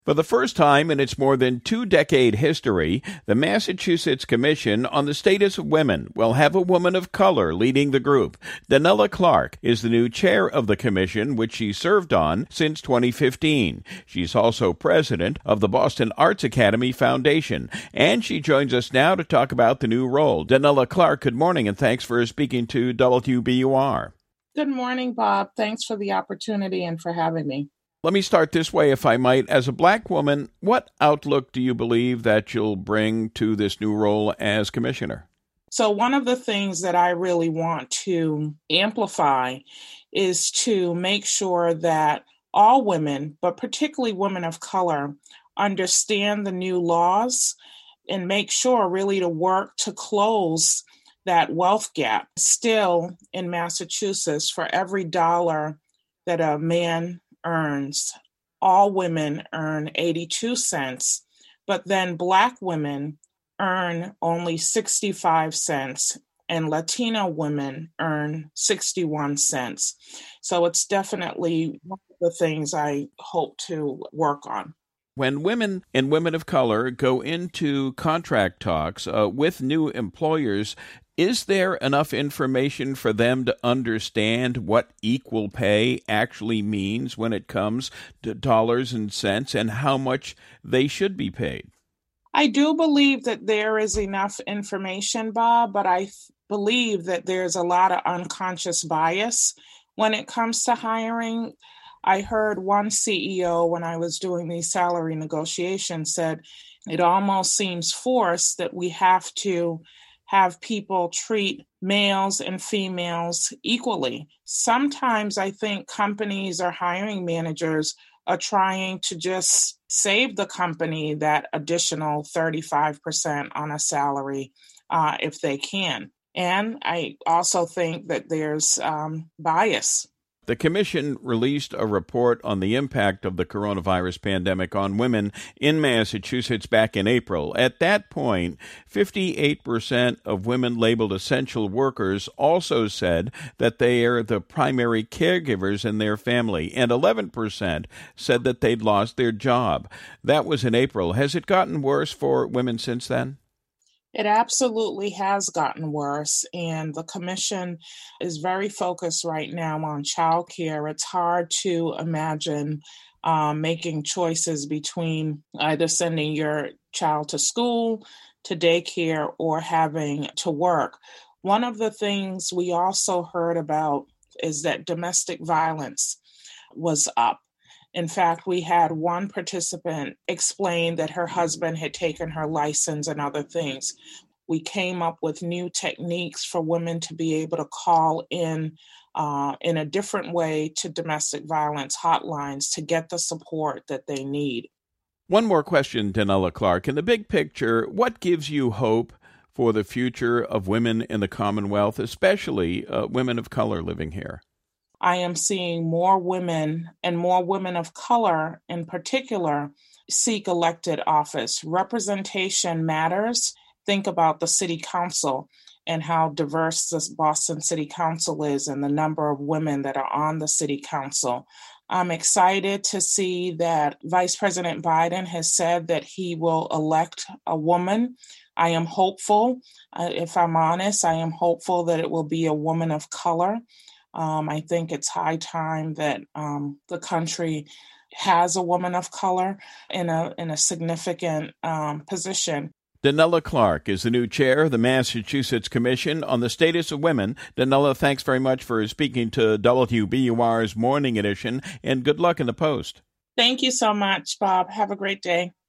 For the first time in its more than two-decade history, the Massachusetts Commission on the Status of Women will have a woman of color leading the group. Donella Clark is the new chair of the commission, which she served on since 2015. She's also president of the Boston Arts Academy Foundation, and she joins us now to talk about the new role. Donella Clark, good morning, and thanks for speaking to WBUR. Good morning, Bob. Thanks for the opportunity and for having me. Let me start this way, if I might. As a Black woman, what outlook do you believe that you'll bring to this new role as commissioner? So one of the things that I really want to amplify is to make sure that all women, but particularly women of color, understand the new laws and make sure really to work to close that wealth gap. Still in Massachusetts, for every dollar that a man earns, all women earn 82 cents, but then Black women earn only 65 cents and Latino women earn 61 cents. So it's definitely one of the things I hope to work on. When women and women of color go into contract talks with new employers, is there enough information for them to understand what equal pay actually means when it comes to dollars and cents and how much they should be paid? I do believe that there is enough information, Bob, but I believe that there's a lot of unconscious bias when it comes to hiring. I heard one CEO when I was doing these salary negotiations said it almost seems forced that we have to have people treat males and females equally. Sometimes I think companies or hiring managers are trying to just save the company that additional 35% on a salary if they can. And I also think that there's bias. The Commission released a report on the impact of the coronavirus pandemic on women in Massachusetts back in April. At that point, 58% of women labeled essential workers also said that they are the primary caregivers in their family, and 11% said that they'd lost their job. That was in April. Has it gotten worse for women since then? It absolutely has gotten worse, and the commission is very focused right now on childcare. It's hard to imagine making choices between either sending your child to school, to daycare, or having to work. One of the things we also heard about is that domestic violence was up. In fact, we had one participant explain that her husband had taken her license and other things. We came up with new techniques for women to be able to call in a different way to domestic violence hotlines to get the support that they need. One more question, Donella Clark. In the big picture, what gives you hope for the future of women in the Commonwealth, especially women of color living here? I am seeing more women and more women of color in particular seek elected office. Representation matters. Think about the city council and how diverse this Boston City Council is and the number of women that are on the city council. I'm excited to see that Vice President Biden has said that he will elect a woman. I am hopeful, if I'm honest, I am hopeful that it will be a woman of color. I think it's high time that the country has a woman of color in a significant position. Donella Clark is the new chair of the Massachusetts Commission on the Status of Women. Donella, thanks very much for speaking to WBUR's Morning Edition, and good luck in the post. Thank you so much, Bob. Have a great day.